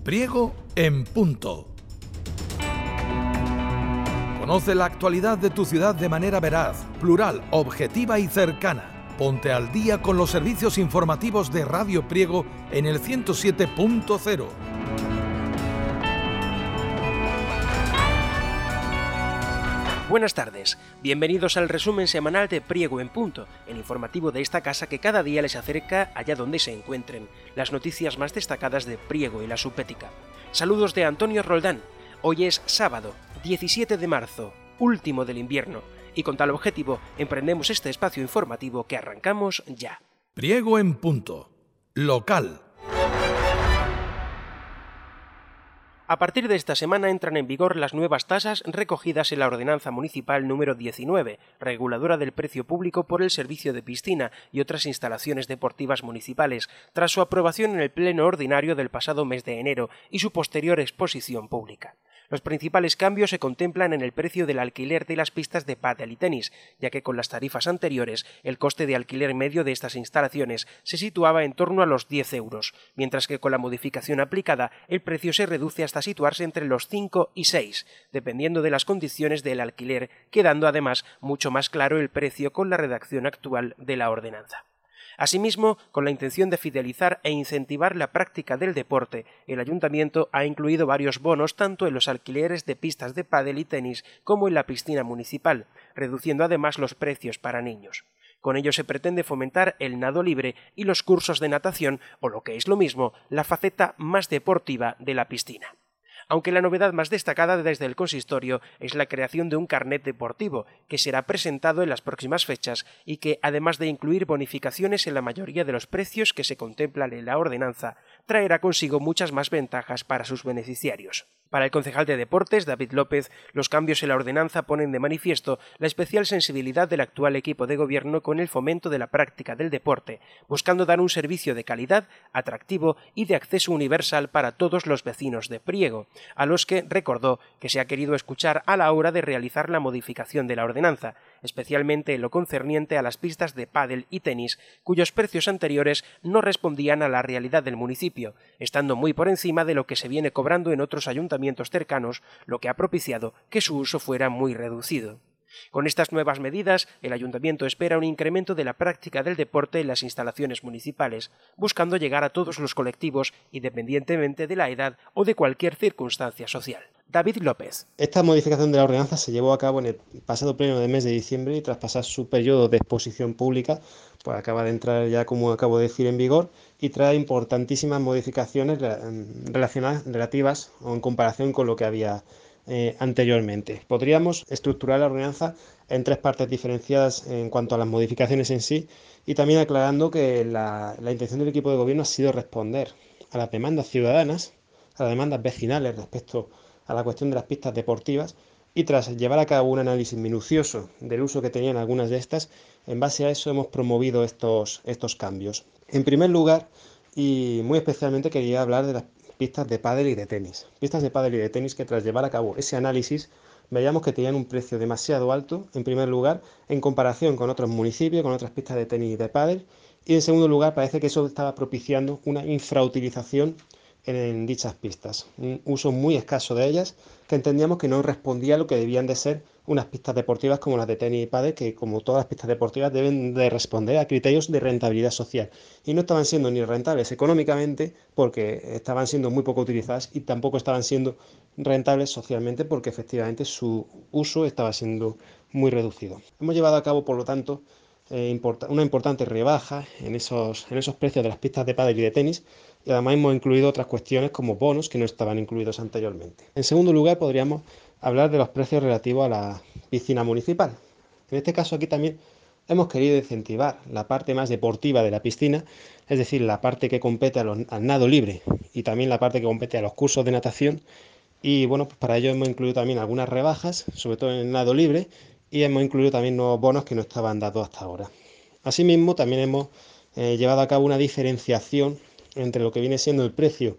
Priego en punto. Conoce la actualidad de tu ciudad de manera veraz, plural, objetiva y cercana. Ponte al día con los servicios informativos de Radio Priego en el 107.0. Buenas tardes, bienvenidos al resumen semanal de Priego en Punto, el informativo de esta casa que cada día les acerca allá donde se encuentren las noticias más destacadas de Priego y la Supética. Saludos de Antonio Roldán. Hoy es sábado, 17 de marzo, último del invierno, y con tal objetivo emprendemos este espacio informativo que arrancamos ya. Priego en punto. Local. A partir de esta semana entran en vigor las nuevas tasas recogidas en la Ordenanza Municipal número 19, reguladora del precio público por el servicio de piscina y otras instalaciones deportivas municipales, tras su aprobación en el Pleno Ordinario del pasado mes de enero y su posterior exposición pública. Los principales cambios se contemplan en el precio del alquiler de las pistas de pádel y tenis, ya que con las tarifas anteriores el coste de alquiler medio de estas instalaciones se situaba en torno a los 10 euros, mientras que con la modificación aplicada el precio se reduce hasta situarse entre los 5 y 6, dependiendo de las condiciones del alquiler, quedando además mucho más claro el precio con la redacción actual de la ordenanza. Asimismo, con la intención de fidelizar e incentivar la práctica del deporte, el Ayuntamiento ha incluido varios bonos tanto en los alquileres de pistas de pádel y tenis como en la piscina municipal, reduciendo además los precios para niños. Con ello se pretende fomentar el nado libre y los cursos de natación, o lo que es lo mismo, la faceta más deportiva de la piscina. Aunque la novedad más destacada desde el consistorio es la creación de un carnet deportivo, que será presentado en las próximas fechas y que, además de incluir bonificaciones en la mayoría de los precios que se contemplan en la ordenanza, traerá consigo muchas más ventajas para sus beneficiarios. Para el concejal de Deportes, David López, los cambios en la ordenanza ponen de manifiesto la especial sensibilidad del actual equipo de gobierno con el fomento de la práctica del deporte, buscando dar un servicio de calidad, atractivo y de acceso universal para todos los vecinos de Priego, a los que recordó que se ha querido escuchar a la hora de realizar la modificación de la ordenanza, especialmente en lo concerniente a las pistas de pádel y tenis, cuyos precios anteriores no respondían a la realidad del municipio, estando muy por encima de lo que se viene cobrando en otros ayuntamientos cercanos, lo que ha propiciado que su uso fuera muy reducido. Con estas nuevas medidas, el Ayuntamiento espera un incremento de la práctica del deporte en las instalaciones municipales, buscando llegar a todos los colectivos, independientemente de la edad o de cualquier circunstancia social. David López. Esta modificación de la ordenanza se llevó a cabo en el pasado pleno del mes de diciembre y tras pasar su periodo de exposición pública, pues acaba de entrar ya, como acabo de decir, en vigor y trae importantísimas modificaciones relativas o en comparación con lo que había anteriormente. Podríamos estructurar la ordenanza en tres partes diferenciadas en cuanto a las modificaciones en sí y también aclarando que la intención del equipo de gobierno ha sido responder a las demandas ciudadanas, a las demandas vecinales respecto a la cuestión de las pistas deportivas y tras llevar a cabo un análisis minucioso del uso que tenían algunas de estas, en base a eso hemos promovido estos cambios. En primer lugar, y muy especialmente quería hablar de las pistas de pádel y de tenis. Pistas de pádel y de tenis que tras llevar a cabo ese análisis veíamos que tenían un precio demasiado alto, en primer lugar, en comparación con otros municipios, con otras pistas de tenis y de pádel, y en segundo lugar parece que eso estaba propiciando una infrautilización en dichas pistas, un uso muy escaso de ellas que entendíamos que no respondía a lo que debían de ser unas pistas deportivas como las de tenis y pádel, que como todas las pistas deportivas deben de responder a criterios de rentabilidad social y no estaban siendo ni rentables económicamente porque estaban siendo muy poco utilizadas y tampoco estaban siendo rentables socialmente porque efectivamente su uso estaba siendo muy reducido. Hemos llevado a cabo, por lo tanto, una importante rebaja en esos precios de las pistas de pádel y de tenis y además hemos incluido otras cuestiones como bonos que no estaban incluidos anteriormente. En segundo lugar, podríamos hablar de los precios relativos a la piscina municipal. En este caso aquí también hemos querido incentivar la parte más deportiva de la piscina, es decir, la parte que compete al nado libre y también la parte que compete a los cursos de natación y bueno, pues para ello hemos incluido también algunas rebajas, sobre todo en el nado libre, y hemos incluido también nuevos bonos que no estaban dados hasta ahora. Asimismo, también hemos llevado a cabo una diferenciación entre lo que viene siendo el precio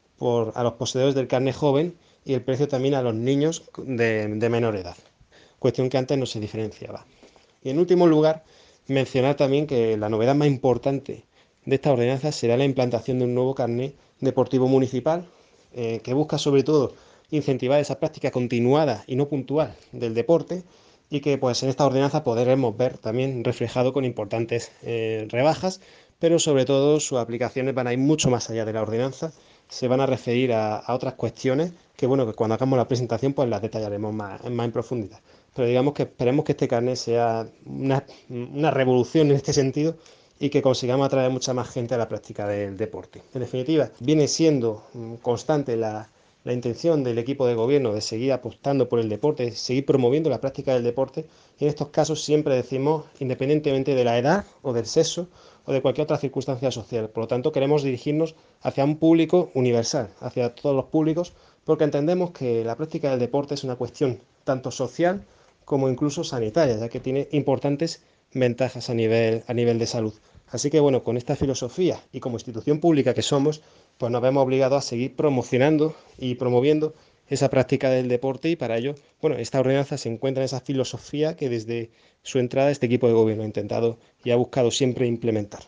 a los poseedores del carnet joven y el precio también a los niños de menor edad, cuestión que antes no se diferenciaba. Y en último lugar, mencionar también que la novedad más importante de esta ordenanza será la implantación de un nuevo carnet deportivo municipal, que busca sobre todo incentivar esa práctica continuada y no puntual del deporte, y que pues en esta ordenanza podremos ver también reflejado con importantes rebajas, pero sobre todo sus aplicaciones van a ir mucho más allá de la ordenanza, se van a referir a otras cuestiones que bueno, que cuando hagamos la presentación pues las detallaremos más en profundidad. Pero digamos que esperemos que este carnet sea una revolución en este sentido y que consigamos atraer mucha más gente a la práctica del deporte. En definitiva, viene siendo constante la intención del equipo de gobierno de seguir apostando por el deporte, seguir promoviendo la práctica del deporte, y en estos casos siempre decimos, independientemente de la edad o del sexo o de cualquier otra circunstancia social. Por lo tanto, queremos dirigirnos hacia un público universal, hacia todos los públicos, porque entendemos que la práctica del deporte es una cuestión tanto social como incluso sanitaria, ya que tiene importantes ventajas a nivel de salud. Así que bueno, con esta filosofía y como institución pública que somos, pues nos vemos obligados a seguir promocionando y promoviendo esa práctica del deporte, y para ello, bueno, esta ordenanza se encuentra en esa filosofía que desde su entrada este equipo de gobierno ha intentado y ha buscado siempre implementar.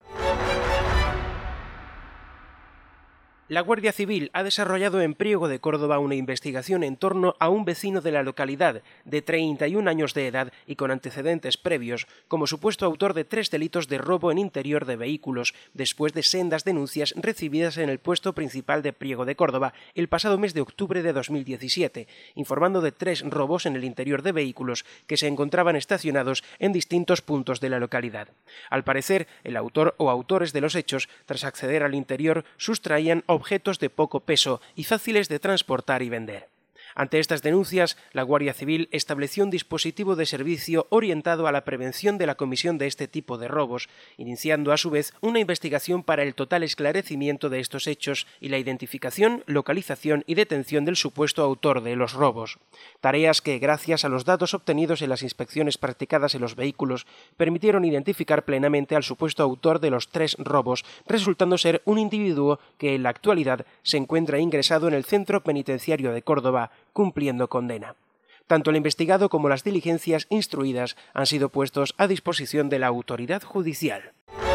La Guardia Civil ha desarrollado en Priego de Córdoba una investigación en torno a un vecino de la localidad, de 31 años de edad y con antecedentes previos, como supuesto autor de 3 delitos de robo en interior de vehículos, después de sendas denuncias recibidas en el puesto principal de Priego de Córdoba el pasado mes de octubre de 2017, informando de 3 robos en el interior de vehículos que se encontraban estacionados en distintos puntos de la localidad. Al parecer, el autor o autores de los hechos, tras acceder al interior, sustraían objetos de poco peso y fáciles de transportar y vender. Ante estas denuncias, la Guardia Civil estableció un dispositivo de servicio orientado a la prevención de la comisión de este tipo de robos, iniciando a su vez una investigación para el total esclarecimiento de estos hechos y la identificación, localización y detención del supuesto autor de los robos. Tareas que, gracias a los datos obtenidos en las inspecciones practicadas en los vehículos, permitieron identificar plenamente al supuesto autor de los 3 robos, resultando ser un individuo que en la actualidad se encuentra ingresado en el Centro Penitenciario de Córdoba, cumpliendo condena. Tanto el investigado como las diligencias instruidas han sido puestos a disposición de la autoridad judicial.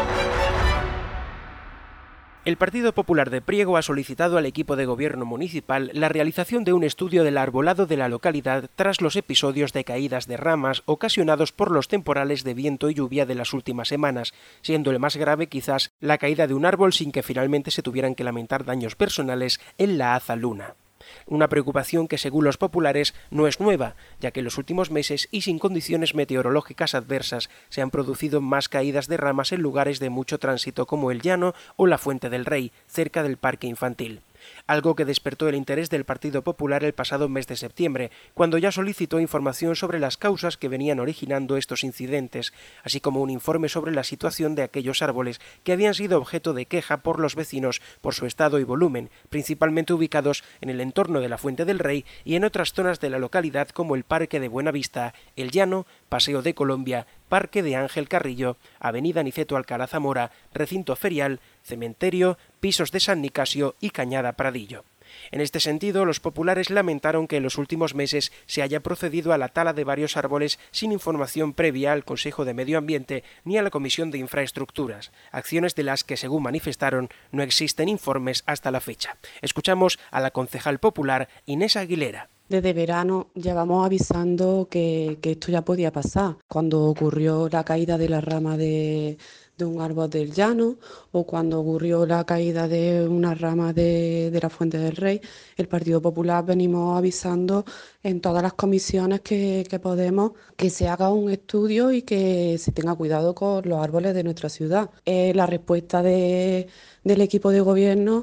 El Partido Popular de Priego ha solicitado al equipo de gobierno municipal la realización de un estudio del arbolado de la localidad tras los episodios de caídas de ramas ocasionados por los temporales de viento y lluvia de las últimas semanas, siendo el más grave quizás la caída de un árbol sin que finalmente se tuvieran que lamentar daños personales en la Haza Luna. Una preocupación que, según los populares, no es nueva, ya que en los últimos meses y sin condiciones meteorológicas adversas se han producido más caídas de ramas en lugares de mucho tránsito como el Llano o la Fuente del Rey, cerca del parque infantil. Algo que despertó el interés del Partido Popular el pasado mes de septiembre, cuando ya solicitó información sobre las causas que venían originando estos incidentes, así como un informe sobre la situación de aquellos árboles que habían sido objeto de queja por los vecinos por su estado y volumen, principalmente ubicados en el entorno de la Fuente del Rey y en otras zonas de la localidad como el Parque de Buenavista, el Llano, Paseo de Colombia, Parque de Ángel Carrillo, Avenida Niceto Alcalá Zamora, Recinto Ferial, Cementerio, Pisos de San Nicasio y Cañada Pradillo. En este sentido, los populares lamentaron que en los últimos meses se haya procedido a la tala de varios árboles sin información previa al Consejo de Medio Ambiente ni a la Comisión de Infraestructuras, acciones de las que, según manifestaron, no existen informes hasta la fecha. Escuchamos a la concejal popular Inés Aguilera. Desde verano llevamos avisando que esto ya podía pasar. Cuando ocurrió la caída de la rama de un árbol del llano o cuando ocurrió la caída de una rama de la Fuente del Rey, el Partido Popular venimos avisando en todas las comisiones que podemos que se haga un estudio y que se tenga cuidado con los árboles de nuestra ciudad. La respuesta del equipo de gobierno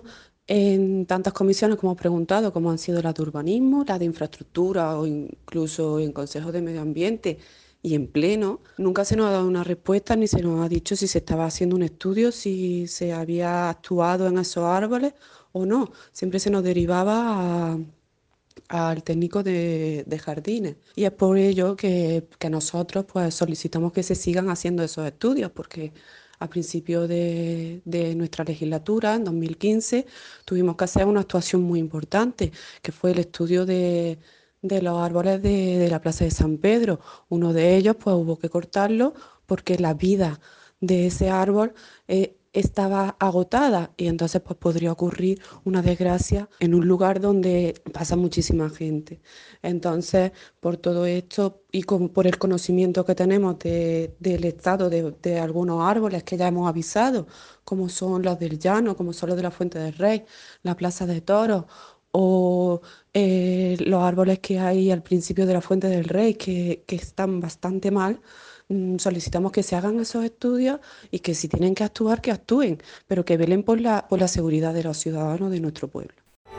en tantas comisiones como hemos preguntado, como han sido las de urbanismo, las de infraestructura o incluso en consejos de medio ambiente y en pleno, nunca se nos ha dado una respuesta ni se nos ha dicho si se estaba haciendo un estudio, si se había actuado en esos árboles o no. Siempre se nos derivaba al técnico de jardines. Y es por ello que nosotros pues solicitamos que se sigan haciendo esos estudios, porque a principio de nuestra legislatura, en 2015, tuvimos que hacer una actuación muy importante, que fue el estudio de los árboles de la Plaza de San Pedro. Uno de ellos pues hubo que cortarlo porque la vida de ese árbol estaba agotada y entonces pues podría ocurrir una desgracia en un lugar donde pasa muchísima gente. Entonces, por todo esto y por el conocimiento que tenemos del estado de algunos árboles que ya hemos avisado, como son los del Llano, como son los de la Fuente del Rey, la Plaza de Toros, o los árboles que hay al principio de la Fuente del Rey, que están bastante mal, solicitamos que se hagan esos estudios y que si tienen que actuar, que actúen, pero que velen por la seguridad de los ciudadanos de nuestro pueblo.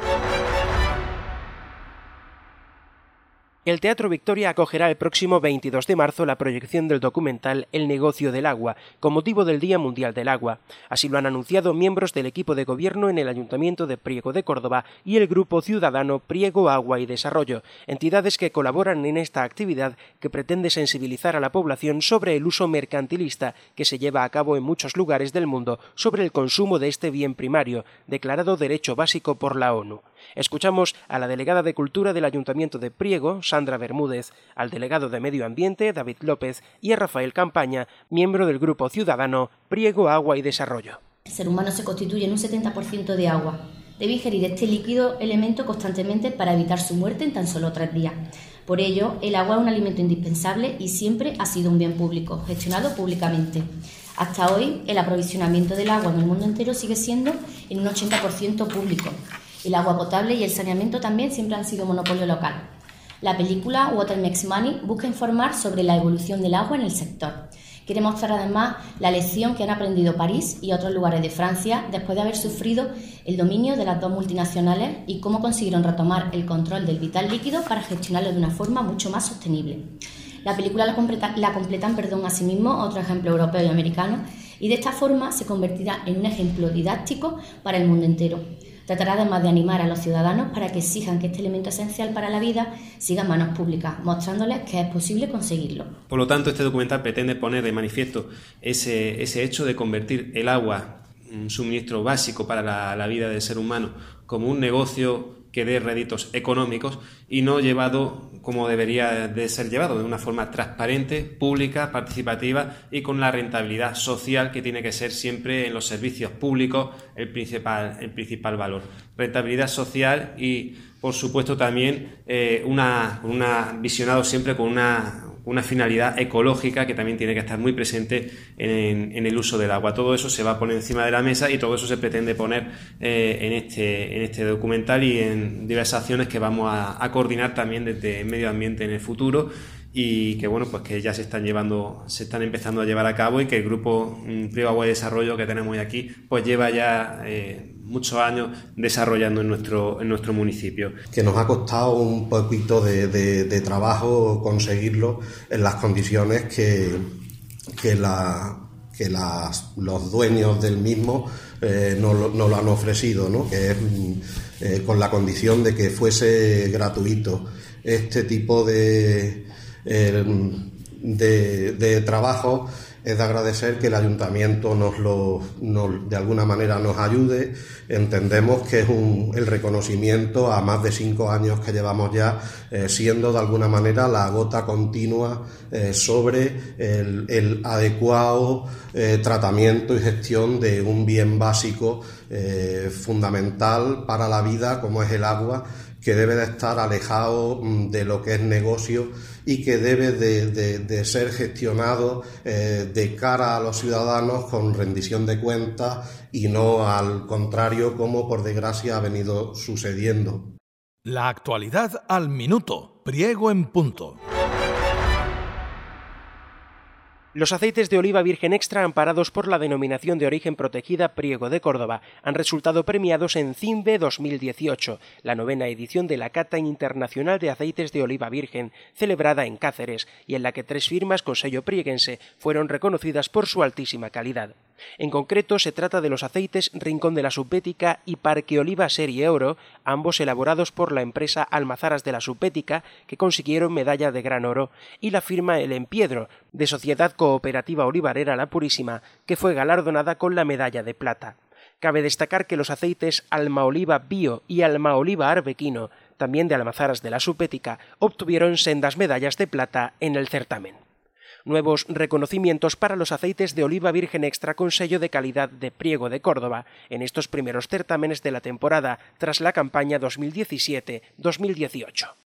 El Teatro Victoria acogerá el próximo 22 de marzo la proyección del documental El negocio del agua, con motivo del Día Mundial del Agua. Así lo han anunciado miembros del equipo de gobierno en el Ayuntamiento de Priego de Córdoba y el grupo ciudadano Priego Agua y Desarrollo, entidades que colaboran en esta actividad que pretende sensibilizar a la población sobre el uso mercantilista que se lleva a cabo en muchos lugares del mundo sobre el consumo de este bien primario, declarado derecho básico por la ONU. Escuchamos a la delegada de Cultura del Ayuntamiento de Priego, Sandra Bermúdez, al delegado de Medio Ambiente, David López, y a Rafael Campaña, miembro del grupo ciudadano Priego Agua y Desarrollo. El ser humano se constituye en un 70% de agua. Debe ingerir este líquido elemento constantemente para evitar su muerte en tan solo 3 días. Por ello, el agua es un alimento indispensable y siempre ha sido un bien público, gestionado públicamente. Hasta hoy, el aprovisionamiento del agua en el mundo entero sigue siendo en un 80% público. El agua potable y el saneamiento también siempre han sido monopolio local. La película Water Makes Money busca informar sobre la evolución del agua en el sector. Quiere mostrar además la lección que han aprendido París y otros lugares de Francia después de haber sufrido el dominio de las 2 multinacionales y cómo consiguieron retomar el control del vital líquido para gestionarlo de una forma mucho más sostenible. La película la completan asimismo otros ejemplos europeos y americanos y de esta forma se convertirá en un ejemplo didáctico para el mundo entero. Tratará además de animar a los ciudadanos para que exijan que este elemento esencial para la vida siga en manos públicas, mostrándoles que es posible conseguirlo. Por lo tanto, este documental pretende poner de manifiesto ese hecho de convertir el agua, un suministro básico para la vida del ser humano, como un negocio que dé réditos económicos y no llevado como debería de ser llevado, de una forma transparente, pública, participativa y con la rentabilidad social que tiene que ser siempre en los servicios públicos el principal valor. Rentabilidad social y, por supuesto, también visionado siempre con una finalidad ecológica que también tiene que estar muy presente en el uso del agua. Todo eso se va a poner encima de la mesa y todo eso se pretende poner en este documental y en diversas acciones que vamos a coordinar también desde Medio Ambiente en el futuro y que pues que ya se están empezando a llevar a cabo y que el grupo Priego Agua y Desarrollo que tenemos hoy aquí pues lleva ya muchos años desarrollando en nuestro municipio. Que nos ha costado un poquito de trabajo conseguirlo en las condiciones que los dueños del mismo nos lo han ofrecido, ¿no? Que es con la condición de que fuese gratuito. Este tipo de trabajo es de agradecer que el ayuntamiento de alguna manera nos ayude. Entendemos que es el reconocimiento a más de 5 años que llevamos ya siendo de alguna manera la gota continua sobre el adecuado tratamiento y gestión de un bien básico fundamental para la vida como es el agua, que debe de estar alejado de lo que es negocio y que debe de ser gestionado de cara a los ciudadanos con rendición de cuentas y no al contrario como por desgracia ha venido sucediendo. La actualidad al minuto. Priego en punto. Los aceites de oliva virgen extra amparados por la denominación de origen protegida Priego de Córdoba han resultado premiados en CINVE 2018, la 9ª edición de la Cata Internacional de Aceites de Oliva Virgen, celebrada en Cáceres, y en la que 3 firmas con sello prieguense fueron reconocidas por su altísima calidad. En concreto, se trata de los aceites Rincón de la Subbética y Parque Oliva Serie Oro, ambos elaborados por la empresa Almazaras de la Subbética, que consiguieron medalla de gran oro, y la firma El Empiedro, de Sociedad Cooperativa Olivarera La Purísima, que fue galardonada con la medalla de plata. Cabe destacar que los aceites Alma Oliva Bio y Alma Oliva Arbequino, también de Almazaras de la Subbética, obtuvieron sendas medallas de plata en el certamen. nuevos reconocimientos para los aceites de oliva virgen extra con sello de calidad de Priego de Córdoba en estos primeros certámenes de la temporada tras la campaña 2017-2018.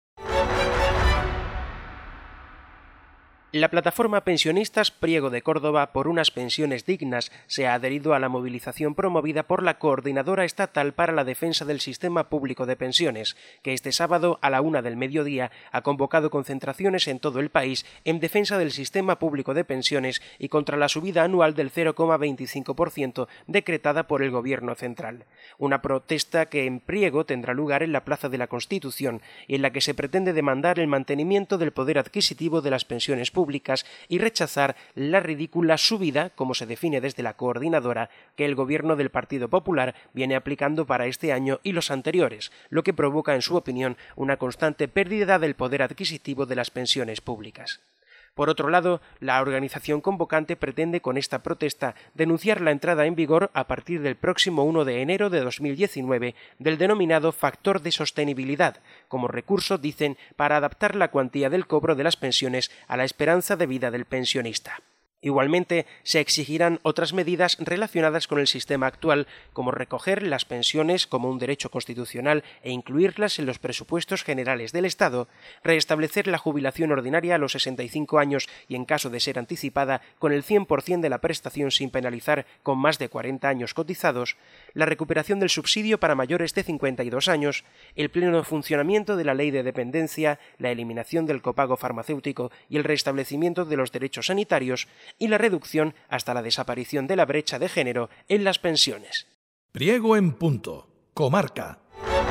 La plataforma Pensionistas Priego de Córdoba por unas pensiones dignas se ha adherido a la movilización promovida por la Coordinadora Estatal para la Defensa del Sistema Público de Pensiones, que este sábado a la 1 del mediodía ha convocado concentraciones en todo el país en defensa del sistema público de pensiones y contra la subida anual del 0,25% decretada por el Gobierno central. Una protesta que en Priego tendrá lugar en la Plaza de la Constitución y en la que se pretende demandar el mantenimiento del poder adquisitivo de las pensiones públicas y rechazar la ridícula subida, como se define desde la coordinadora, que el Gobierno del Partido Popular viene aplicando para este año y los anteriores, lo que provoca, en su opinión, una constante pérdida del poder adquisitivo de las pensiones públicas. Por otro lado, la organización convocante pretende con esta protesta denunciar la entrada en vigor a partir del próximo 1 de enero de 2019 del denominado factor de sostenibilidad, como recurso, dicen, para adaptar la cuantía del cobro de las pensiones a la esperanza de vida del pensionista. Igualmente, se exigirán otras medidas relacionadas con el sistema actual, como recoger las pensiones como un derecho constitucional e incluirlas en los presupuestos generales del Estado, restablecer la jubilación ordinaria a los 65 años y, en caso de ser anticipada, con el 100% de la prestación sin penalizar con más de 40 años cotizados, la recuperación del subsidio para mayores de 52 años, el pleno funcionamiento de la ley de dependencia, la eliminación del copago farmacéutico y el restablecimiento de los derechos sanitarios, y la reducción hasta la desaparición de la brecha de género en las pensiones. Priego en punto. Comarca.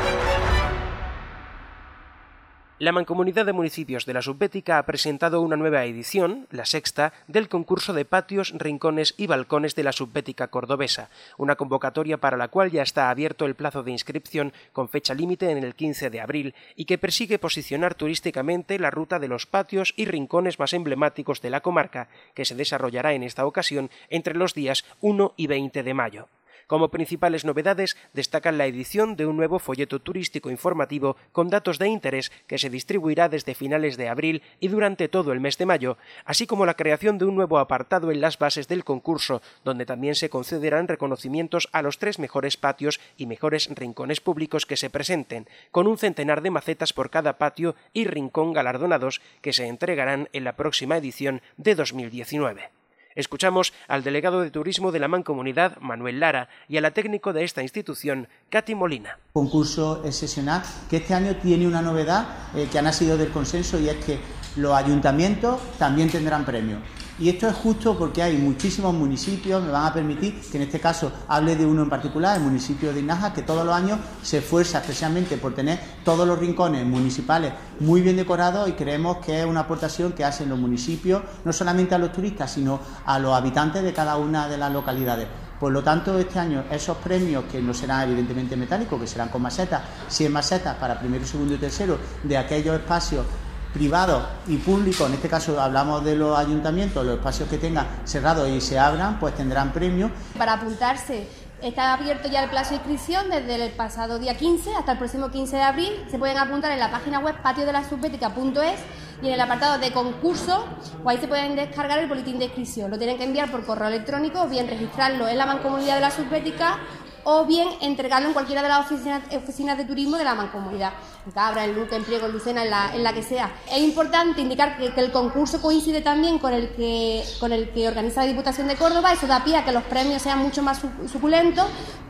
La Mancomunidad de Municipios de la Subbética ha presentado una nueva edición, la sexta, del concurso de patios, rincones y balcones de la Subbética cordobesa, una convocatoria para la cual ya está abierto el plazo de inscripción con fecha límite en el 15 de abril y que persigue posicionar turísticamente la ruta de los patios y rincones más emblemáticos de la comarca, que se desarrollará en esta ocasión entre los días 1 y 20 de mayo. Como principales novedades destacan la edición de un nuevo folleto turístico informativo con datos de interés que se distribuirá desde finales de abril y durante todo el mes de mayo, así como la creación de un nuevo apartado en las bases del concurso, donde también se concederán reconocimientos a los 3 mejores patios y mejores rincones públicos que se presenten, con un centenar de macetas por cada patio y rincón galardonados que se entregarán en la próxima edición de 2019. Escuchamos al delegado de Turismo de la Mancomunidad, Manuel Lara, y a la técnico de esta institución, Katy Molina. Concurso excepcional que este año tiene una novedad que ha nacido del consenso, y es que los ayuntamientos también tendrán premios. Y esto es justo porque hay muchísimos municipios, me van a permitir que en este caso hable de uno en particular, el municipio de Inaja, que todos los años se esfuerza especialmente por tener todos los rincones municipales muy bien decorados, y creemos que es una aportación que hacen los municipios, no solamente a los turistas, sino a los habitantes de cada una de las localidades. Por lo tanto, este año esos premios, que no serán evidentemente metálicos, que serán con macetas, 100 macetas para primero, segundo y tercero de aquellos espacios privados y públicos, en este caso hablamos de los ayuntamientos, los espacios que tengan cerrados y se abran, pues tendrán premios. Para apuntarse está abierto ya el plazo de inscripción desde el pasado día 15 hasta el próximo 15 de abril. Se pueden apuntar en la página web patiodelasubbética.es y en el apartado de concurso, pues ahí se pueden descargar el boletín de inscripción. Lo tienen que enviar por correo electrónico o bien registrarlo en la Mancomunidad de la Subbética o bien entregarlo en cualquiera de las oficinas de turismo de la Mancomunidad, en Cabra, en Luque, en Priego, en Lucena, en la que sea. Es importante indicar que el concurso coincide también con el que organiza la Diputación de Córdoba. Eso da pie a que los premios sean mucho más suculentos,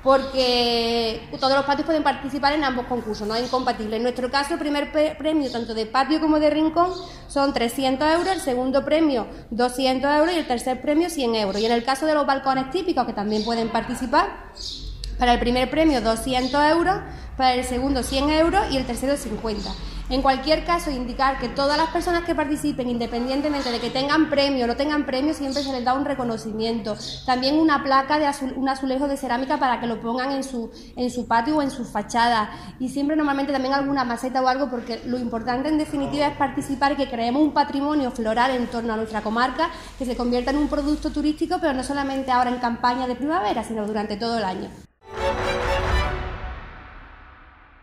porque todos los patios pueden participar en ambos concursos, no es incompatible. En nuestro caso, el primer premio, tanto de patio como de rincón, son 300 euros, el segundo premio 200 euros y el tercer premio 100 euros. Y en el caso de los balcones típicos, que también pueden participar, para el primer premio 200 euros, para el segundo 100 euros y el tercero 50. En cualquier caso, indicar que todas las personas que participen, independientemente de que tengan premio o no tengan premio, siempre se les da un reconocimiento. También una placa de un azulejo de cerámica para que lo pongan en su patio o en su fachada. Y siempre normalmente también alguna maceta o algo, porque lo importante en definitiva es participar y que creemos un patrimonio floral en torno a nuestra comarca, que se convierta en un producto turístico, pero no solamente ahora en campaña de primavera, sino durante todo el año.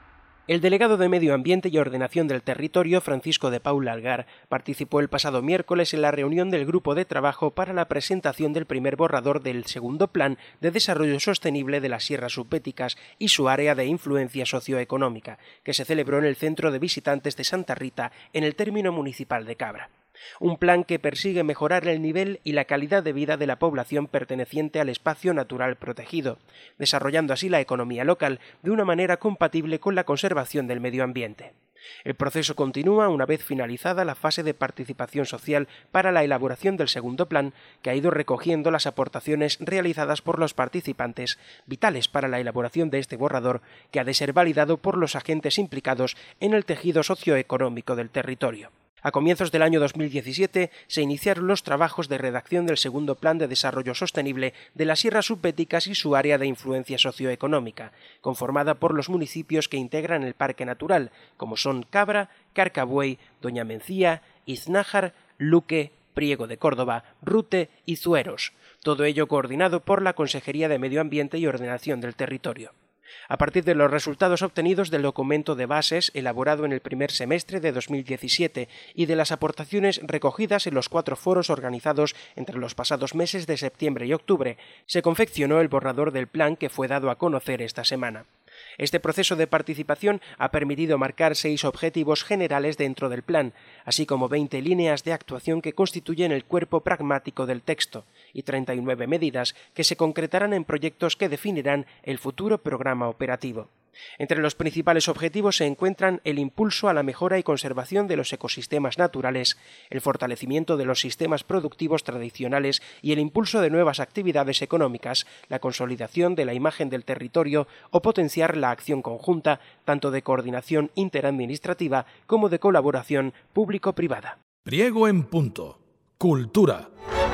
El delegado de Medio Ambiente y Ordenación del Territorio, Francisco de Paula Algar, participó el pasado miércoles en la reunión del Grupo de Trabajo para la presentación del primer borrador del segundo Plan de Desarrollo Sostenible de las Sierras Subbéticas y su área de influencia socioeconómica, que se celebró en el Centro de Visitantes de Santa Rita, en el término municipal de Cabra. Un plan que persigue mejorar el nivel y la calidad de vida de la población perteneciente al espacio natural protegido, desarrollando así la economía local de una manera compatible con la conservación del medio ambiente. El proceso continúa una vez finalizada la fase de participación social para la elaboración del segundo plan, que ha ido recogiendo las aportaciones realizadas por los participantes, vitales para la elaboración de este borrador, que ha de ser validado por los agentes implicados en el tejido socioeconómico del territorio. A comienzos del año 2017 se iniciaron los trabajos de redacción del segundo Plan de Desarrollo Sostenible de las Sierras Subbéticas y su área de influencia socioeconómica, conformada por los municipios que integran el Parque Natural, como son Cabra, Carcabuey, Doña Mencía, Iznájar, Luque, Priego de Córdoba, Rute y Zueros, todo ello coordinado por la Consejería de Medio Ambiente y Ordenación del Territorio. A partir de los resultados obtenidos del documento de bases elaborado en el primer semestre de 2017 y de las aportaciones recogidas en los 4 foros organizados entre los pasados meses de septiembre y octubre, se confeccionó el borrador del plan que fue dado a conocer esta semana. Este proceso de participación ha permitido marcar 6 objetivos generales dentro del plan, así como 20 líneas de actuación que constituyen el cuerpo pragmático del texto, y 39 medidas que se concretarán en proyectos que definirán el futuro programa operativo. Entre los principales objetivos se encuentran el impulso a la mejora y conservación de los ecosistemas naturales, el fortalecimiento de los sistemas productivos tradicionales y el impulso de nuevas actividades económicas, la consolidación de la imagen del territorio o potenciar la acción conjunta, tanto de coordinación interadministrativa como de colaboración público-privada. Priego en punto. Cultura.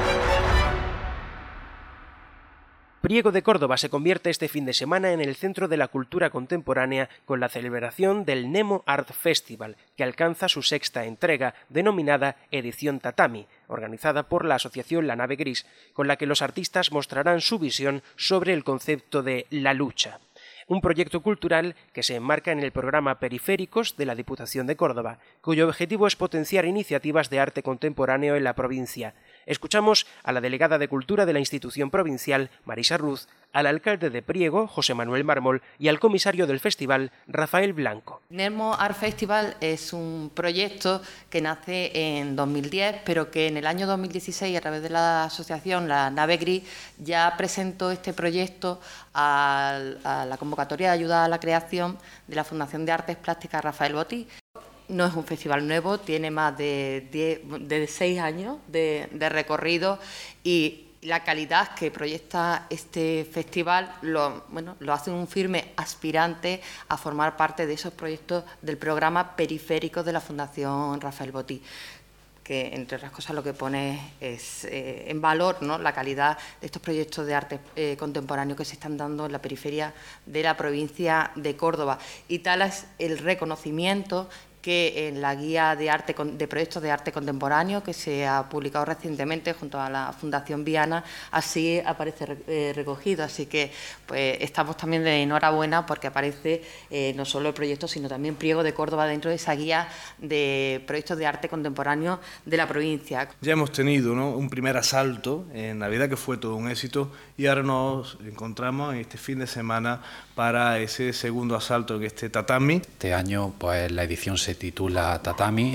Priego de Córdoba se convierte este fin de semana en el centro de la cultura contemporánea con la celebración del Nemo Art Festival, que alcanza su 6ª entrega, denominada Edición Tatami, organizada por la asociación La Nave Gris, con la que los artistas mostrarán su visión sobre el concepto de la lucha. Un proyecto cultural que se enmarca en el programa Periféricos de la Diputación de Córdoba, cuyo objetivo es potenciar iniciativas de arte contemporáneo en la provincia. Escuchamos a la delegada de Cultura de la institución provincial, Marisa Ruz, al alcalde de Priego, José Manuel Mármol, y al comisario del festival, Rafael Blanco. Nemo Art Festival es un proyecto que nace en 2010, pero que en el año 2016, a través de la asociación La Nave Gris, ya presentó este proyecto a la convocatoria de ayuda a la creación de la Fundación de Artes Plásticas Rafael Botí. No es un festival nuevo, tiene más de 6 años de recorrido, y la calidad que proyecta este festival lo hace un firme aspirante a formar parte de esos proyectos del programa Periféricos de la Fundación Rafael Botí, que entre otras cosas lo que pone es en valor, ¿no?, la calidad de estos proyectos de arte contemporáneo que se están dando en la periferia de la provincia de Córdoba. Y tal es el reconocimiento que en la guía de proyectos de arte contemporáneo que se ha publicado recientemente junto a la Fundación Viana, así aparece recogido. Así que pues estamos también de enhorabuena porque aparece no solo el proyecto, sino también Priego de Córdoba dentro de esa guía de proyectos de arte contemporáneo de la provincia. Ya hemos tenido, ¿no?, un primer asalto en Navidad que fue todo un éxito, y ahora nos encontramos en este fin de semana para ese segundo asalto, en este tatami. Este año pues la edición se titula Tatami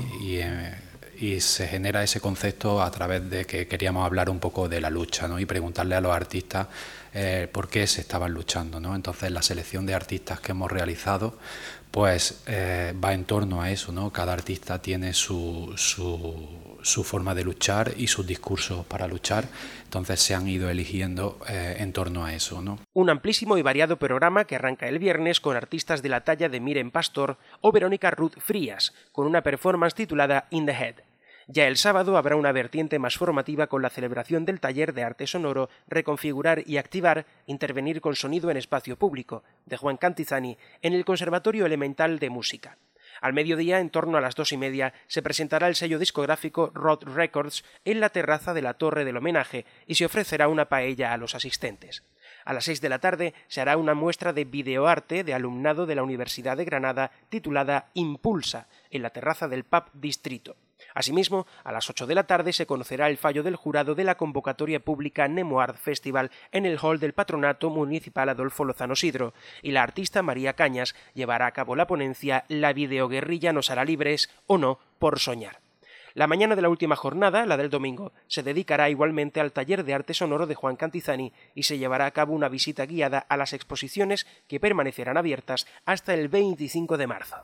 y se genera ese concepto a través de que queríamos hablar un poco de la lucha, ¿no?, y preguntarle a los artistas por qué se estaban luchando, ¿no? Entonces la selección de artistas que hemos realizado pues va en torno a eso, ¿no? Cada artista tiene su forma de luchar y sus discursos para luchar, entonces se han ido eligiendo en torno a eso, ¿no? Un amplísimo y variado programa que arranca el viernes con artistas de la talla de Miren Pastor o Verónica Ruth Frías, con una performance titulada In the Head. Ya el sábado habrá una vertiente más formativa con la celebración del taller de arte sonoro Reconfigurar y Activar, intervenir con sonido en espacio público, de Juan Cantizani, en el Conservatorio Elemental de Música. Al mediodía, en torno a las 2:30, se presentará el sello discográfico Rod Records en la terraza de la Torre del Homenaje y se ofrecerá una paella a los asistentes. A las 6 de la tarde se hará una muestra de videoarte de alumnado de la Universidad de Granada titulada Impulsa, en la terraza del pub Distrito. Asimismo, a las 8 de la tarde se conocerá el fallo del jurado de la convocatoria pública Nemo Art Festival en el hall del Patronato Municipal Adolfo Lozano Sidro, y la artista María Cañas llevará a cabo la ponencia La videoguerrilla nos hará libres o no por soñar. La mañana de la última jornada, la del domingo, se dedicará igualmente al taller de arte sonoro de Juan Cantizani y se llevará a cabo una visita guiada a las exposiciones que permanecerán abiertas hasta el 25 de marzo.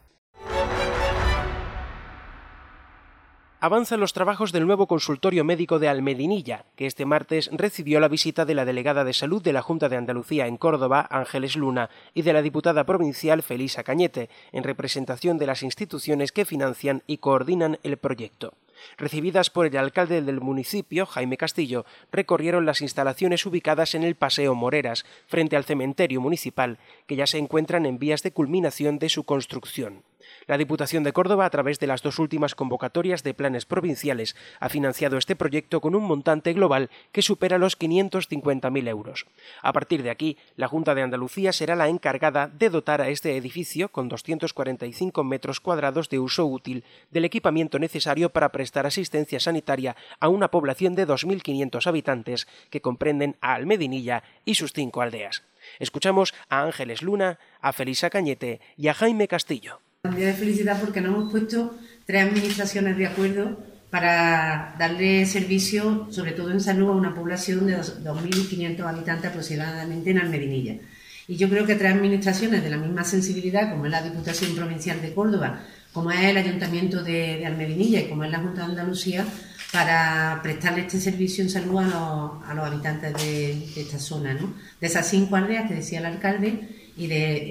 Avanzan los trabajos del nuevo consultorio médico de Almedinilla, que este martes recibió la visita de la delegada de Salud de la Junta de Andalucía en Córdoba, Ángeles Luna, y de la diputada provincial Felisa Cañete, en representación de las instituciones que financian y coordinan el proyecto. Recibidas por el alcalde del municipio, Jaime Castillo, recorrieron las instalaciones ubicadas en el Paseo Moreras, frente al cementerio municipal, que ya se encuentran en vías de culminación de su construcción. La Diputación de Córdoba, a través de las dos últimas convocatorias de planes provinciales, ha financiado este proyecto con un montante global que supera los 550.000 euros. A partir de aquí, la Junta de Andalucía será la encargada de dotar a este edificio, con 245 metros cuadrados de uso útil, del equipamiento necesario para prestar asistencia sanitaria a una población de 2.500 habitantes que comprenden a Almedinilla y sus 5 aldeas. Escuchamos a Ángeles Luna, a Felisa Cañete y a Jaime Castillo. Un día de felicidad porque nos hemos puesto 3 administraciones de acuerdo para darle servicio, sobre todo en salud, a una población de 2.500 habitantes aproximadamente en Almedinilla. Y yo creo que 3 administraciones de la misma sensibilidad, como es la Diputación Provincial de Córdoba, como es el Ayuntamiento de Almedinilla y como es la Junta de Andalucía, para prestarle este servicio en salud a los habitantes de esta zona, ¿no? De esas 5 aldeas que decía el alcalde y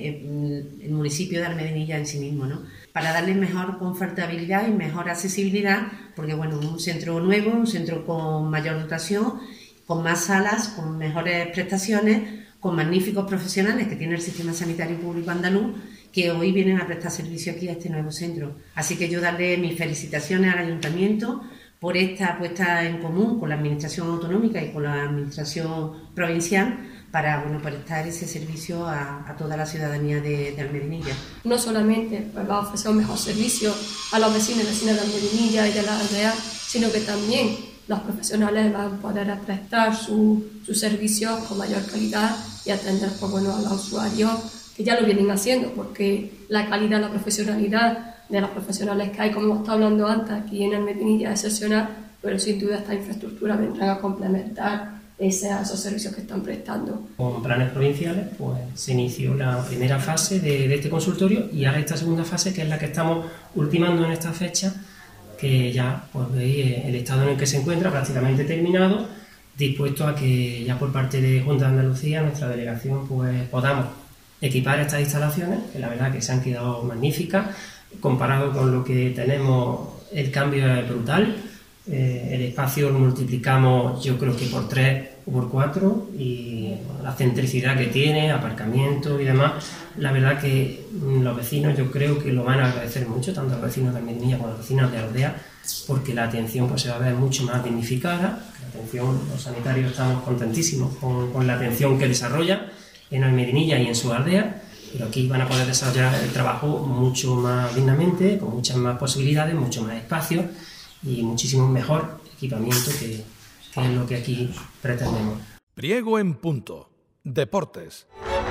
del municipio de Almedinilla en sí mismo, ¿no? Para darle mejor confortabilidad y mejor accesibilidad, porque bueno, un centro nuevo, un centro con mayor dotación, con más salas, con mejores prestaciones, con magníficos profesionales que tiene el sistema sanitario público andaluz, que hoy vienen a prestar servicio aquí a este nuevo centro. Así que yo darle mis felicitaciones al Ayuntamiento por esta puesta en común con la Administración Autonómica y con la Administración Provincial para prestar ese servicio a toda la ciudadanía de Almedinilla. No solamente va a ofrecer un mejor servicio a los vecinos y vecinas de Almedinilla y de la aldea, sino que también los profesionales van a poder prestar sus servicios con mayor calidad y atender a los usuarios, que ya lo vienen haciendo, porque la calidad y la profesionalidad de los profesionales que hay, como hemos estado hablando antes, aquí en Almedinilla es excepcional, pero sin duda esta infraestructura vendrá a complementar esos servicios que están prestando. Con planes provinciales pues se inició la primera fase de este consultorio y ahora esta segunda fase, que es la que estamos ultimando en esta fecha, que ya pues veis el estado en el que se encuentra prácticamente terminado, dispuesto a que ya por parte de Junta de Andalucía, nuestra delegación, pues podamos equipar estas instalaciones, que la verdad que se han quedado magníficas. Comparado con lo que tenemos, el cambio es brutal. El espacio lo multiplicamos, yo creo que por 3 o por 4, y la centricidad que tiene, aparcamiento y demás, la verdad que los vecinos yo creo que lo van a agradecer mucho, tanto los vecinos de Almedinilla como los vecinos de Aldea, porque la atención pues se va a ver mucho más dignificada. La atención, los sanitarios estamos contentísimos con la atención que desarrolla en Almedinilla y en su aldea, pero aquí van a poder desarrollar el trabajo mucho más dignamente, con muchas más posibilidades, mucho más espacio y muchísimo mejor equipamiento, que es lo que aquí pretendemos. Priego en punto. Deportes.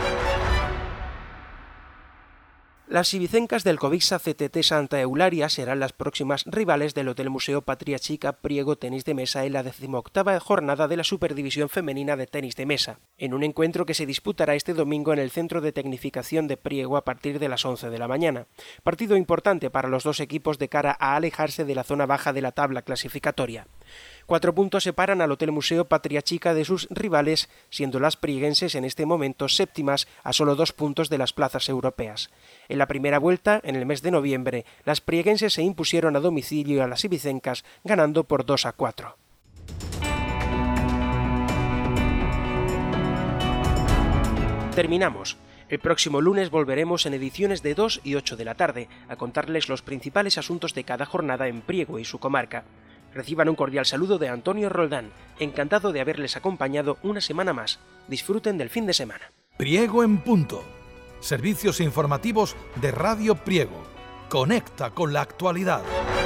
Las ibicencas del Covisa CTT Santa Eularia serán las próximas rivales del Hotel Museo Patria Chica Priego Tenis de Mesa en la 18ª jornada de la Superdivisión Femenina de Tenis de Mesa, en un encuentro que se disputará este domingo en el Centro de Tecnificación de Priego a partir de las 11 de la mañana. Partido importante para los dos equipos de cara a alejarse de la zona baja de la tabla clasificatoria. 4 puntos separan al Hotel Museo Patria Chica de sus rivales, siendo las prieguenses en este momento séptimas a solo 2 puntos de las plazas europeas. En la primera vuelta, en el mes de noviembre, las prieguenses se impusieron a domicilio a las ibicencas, ganando por 2-4. Terminamos. El próximo lunes volveremos en ediciones de 2 y 8 de la tarde a contarles los principales asuntos de cada jornada en Priego y su comarca. Reciban un cordial saludo de Antonio Roldán, encantado de haberles acompañado una semana más. Disfruten del fin de semana. Priego en punto. Servicios informativos de Radio Priego. Conecta con la actualidad.